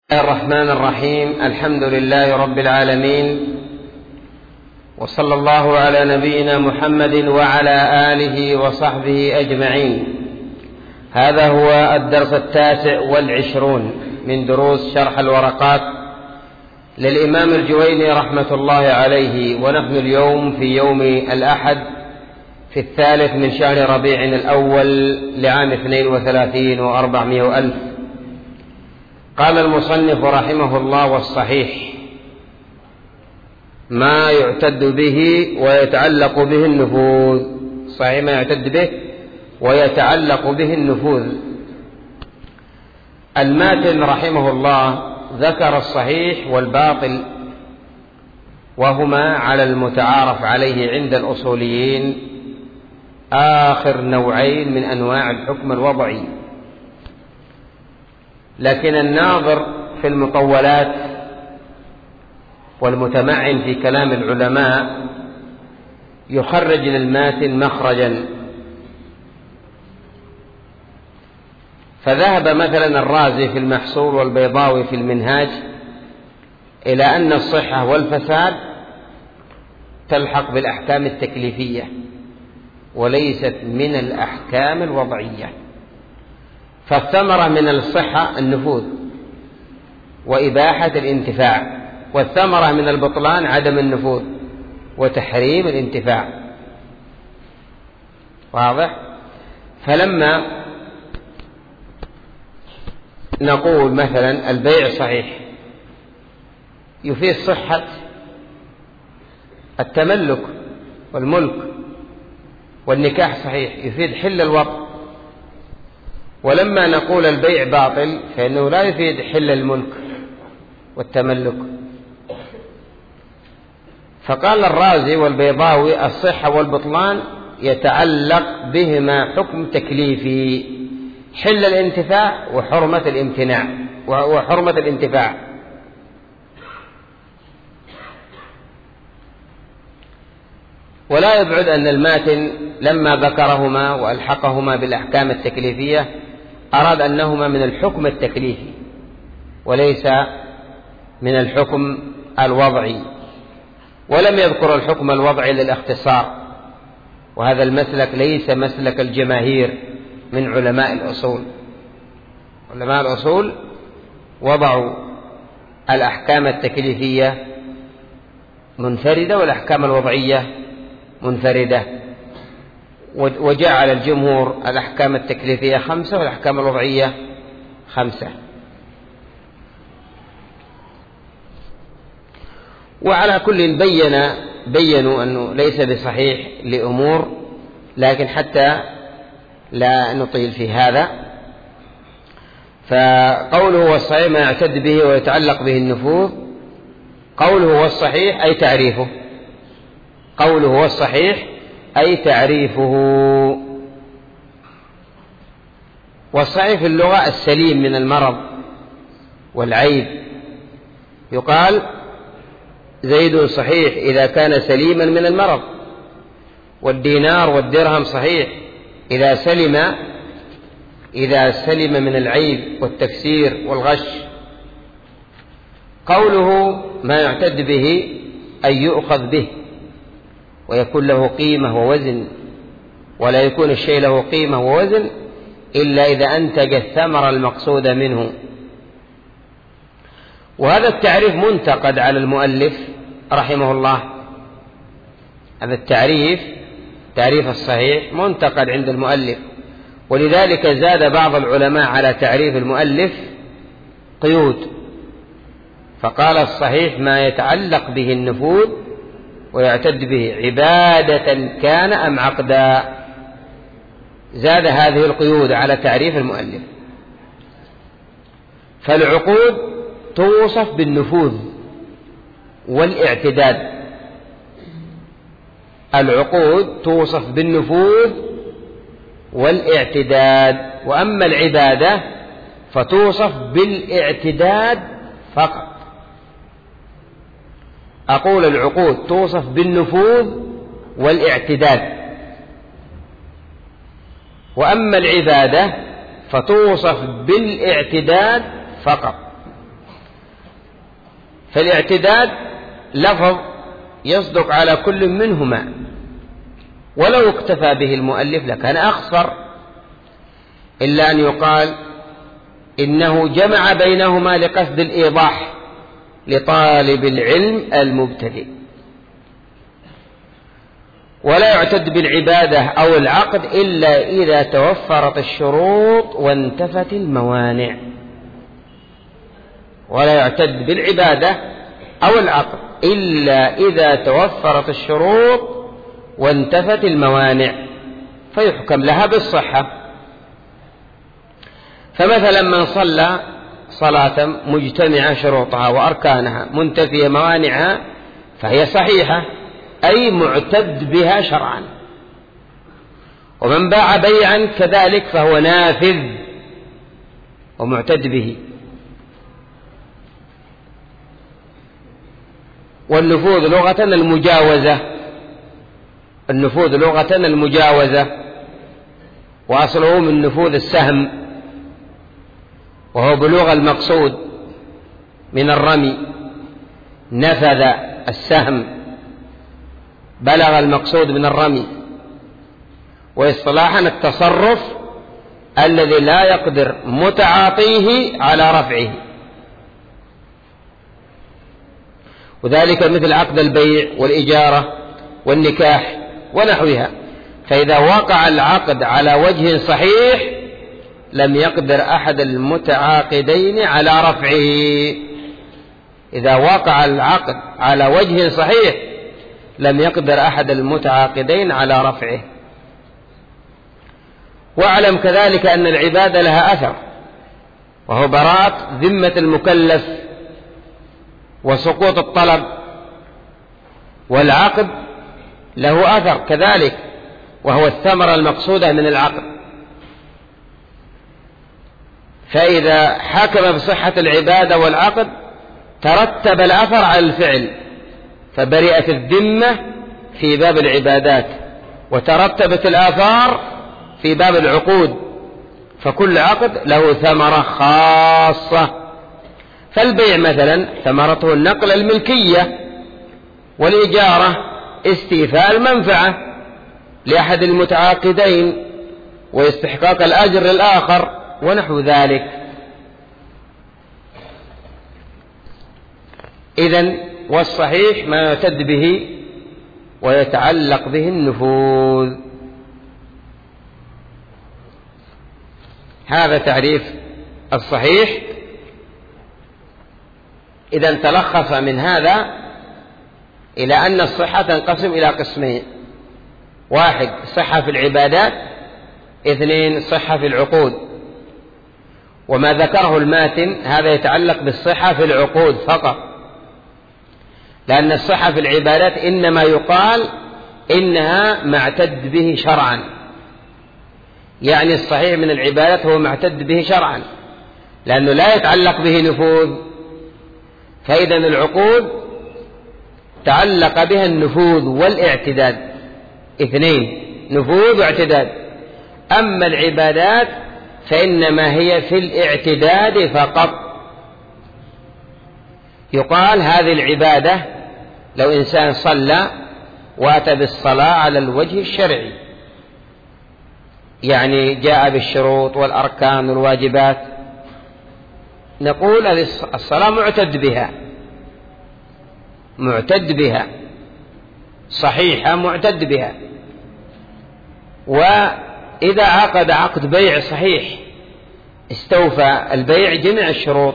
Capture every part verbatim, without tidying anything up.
الرحمن الرحيم. الحمد لله رب العالمين، وصلى الله على نبينا محمد وعلى آله وصحبه أجمعين. هذا هو الدرس التاسع والعشرون من دروس شرح الورقات للإمام الجويني رحمة الله عليه، ونحن اليوم في يوم الأحد في الثالث من شهر ربيع الأول لعام اثنين وثلاثين وأربعمائة وألف. قال المصنف رحمه الله: والصحيح ما يعتد به ويتعلق به النفوذ. صحيح ما يعتد به ويتعلق به النفوذ. الماتن رحمه الله ذكر الصحيح والباطل، وهما على المتعارف عليه عند الأصوليين آخر نوعين من أنواع الحكم الوضعي. لكن الناظر في المطولات والمتمعن في كلام العلماء يخرج للماتن مخرجا. فذهب مثلا الرازي في المحصول والبيضاوي في المنهاج إلى أن الصحة والفساد تلحق بالأحكام التكليفية وليست من الأحكام الوضعية. فالثمرة من الصحة النفوذ وإباحة الانتفاع، والثمرة من البطلان عدم النفوذ وتحريم الانتفاع. واضح؟ فلما نقول مثلا البيع صحيح يفيد صحة التملك والملك، والنكاح صحيح يفيد حل الوطء. ولما نقول البيع باطل فإنه لا يفيد حل الملك والتملك. فقال الرازي والبيضاوي: الصحة والبطلان يتعلق بهما حكم تكليفي، حل الانتفاع وحرمة الامتناع وحرمة الانتفاع. ولا يبعد أن الماتن لما ذكرهما وألحقهما بالأحكام التكليفية أراد أنهما من الحكم التكليفي وليس من الحكم الوضعي، ولم يذكر الحكم الوضعي للاختصار، وهذا المسلك ليس مسلك الجماهير من علماء الأصول. علماء الأصول وضعوا الأحكام التكليفية منفردة والأحكام الوضعية منفردة، وجعل الجمهور الأحكام التكليفية خمسة والأحكام الوضعية خمسة. وعلى كل بين بينوا أنه ليس بصحيح لأمور، لكن حتى لا نطيل في هذا، فقوله والصحيح ما يعتد به ويتعلق به النفوذ، قوله والصحيح أي تعريفه، قوله والصحيح أي تعريفه. والصحيح في اللغة السليم من المرض والعيب. يقال زيد صحيح إذا كان سليما من المرض، والدينار والدرهم صحيح إذا سلم إذا سلم من العيب والتكسير والغش. قوله ما يعتد به أي يؤخذ به ويكون له قيمة ووزن، ولا يكون الشيء له قيمة ووزن إلا إذا أنتج الثمر المقصود منه. وهذا التعريف منتقد على المؤلف رحمه الله. هذا التعريف تعريف الصحيح منتقد عند المؤلف، ولذلك زاد بعض العلماء على تعريف المؤلف قيود، فقال الصحيح ما يتعلق به النفوذ ويعتد به عبادة كان أم عقدا. زاد هذه القيود على تعريف المؤلف. فالعقود توصف بالنفوذ والاعتداد. العقود توصف بالنفوذ والاعتداد، وأما العبادة فتوصف بالاعتداد فقط. أقول العقود توصف بالنفوذ والاعتداد، وأما العبادة فتوصف بالاعتداد فقط. فالاعتداد لفظ يصدق على كل منهما، ولو اكتفى به المؤلف لكان أخصر، إلا أن يقال إنه جمع بينهما لقصد الإيضاح لطالب العلم المبتدئ. ولا يعتد بالعبادة أو العقد إلا إذا توفرت الشروط وانتفت الموانع. ولا يعتد بالعبادة أو العقد إلا إذا توفرت الشروط وانتفت الموانع، فيحكم لها بالصحة. فمثلا من صلى صلاة مجتمعة شروطها وأركانها منتفية موانعها فهي صحيحة، أي معتد بها شرعا. ومن باع بيعا كذلك فهو نافذ ومعتد به. والنفوذ لغة المجاوزة، النفوذ لغة المجاوزة، وأصله من نفوذ السهم، وهو بلوغ المقصود من الرمي. نفذ السهم، بلغ المقصود من الرمي. واصطلاحا التصرف الذي لا يقدر متعاطيه على رفعه، وذلك مثل عقد البيع والإجارة والنكاح ونحوها. فإذا وقع العقد على وجه صحيح لم يقدر أحد المتعاقدين على رفعه. إذا وقع العقد على وجه صحيح لم يقدر أحد المتعاقدين على رفعه. واعلم كذلك أن العبادة لها أثر، وهو براءة ذمة المكلف وسقوط الطلب. والعقد له أثر كذلك، وهو الثمرة المقصودة من العقد. فإذا حكم بصحة العبادة والعقد ترتب الأثر على الفعل، فبرئت الذمة في باب العبادات، وترتبت الآثار في باب العقود. فكل عقد له ثمرة خاصة. فالبيع مثلا ثمرته النقل الملكية، والإجارة استيفاء المنفعة لأحد المتعاقدين واستحقاق الأجر للآخر ونحو ذلك. إذن والصحيح ما يعتد به ويتعلق به النفوذ. هذا تعريف الصحيح. إذا تلخص من هذا إلى أن الصحة تنقسم إلى قسمين: واحد صحة في العبادات، اثنين صحة في العقود. وما ذكره الماتن هذا يتعلق بالصحة في العقود فقط، لأن الصحة في العبادات إنما يقال إنها معتد به شرعا، يعني الصحيح من العبادات هو معتد به شرعا لأنه لا يتعلق به نفوذ. فإذا العقود تعلق بها النفوذ والاعتداد، اثنين: نفوذ واعتداد. أما العبادات فإنما هي في الاعتداد فقط. يقال هذه العبادة لو إنسان صلى وأتى بالصلاة على الوجه الشرعي، يعني جاء بالشروط والأركان والواجبات، نقول الصلاة معتد بها، معتد بها صحيحة، معتد بها. وإذا عقد عقد بيع صحيح استوفى البيع جميع الشروط،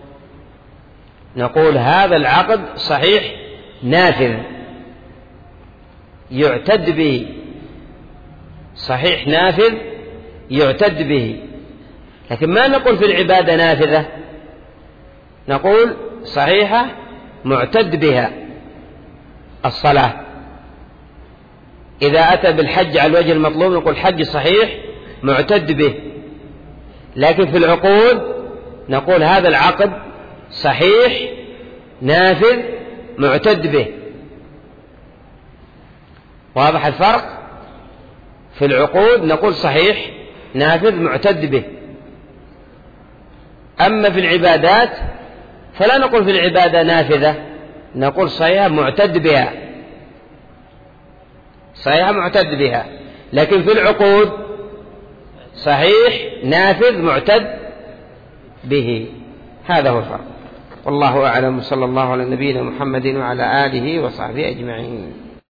نقول هذا العقد صحيح نافذ يعتد به، صحيح نافذ يعتد به. لكن ما نقول في العبادة نافذة، نقول صحيحة معتد بها الصلاة. إذا أتى بالحج على الوجه المطلوب نقول حج صحيح معتد به. لكن في العقود نقول هذا العقد صحيح نافذ معتد به. واضح الفرق؟ في العقود نقول صحيح نافذ معتد به. أما في العبادات فلا نقول في العبادة نافذة، نقول صحيحة معتد بها، صحيحة معتد بها. لكن في العقود صحيح نافذ معتد به. هذا هو الفرق. والله أعلم. صلى الله على نبينا محمد وعلى آله وصحبه أجمعين.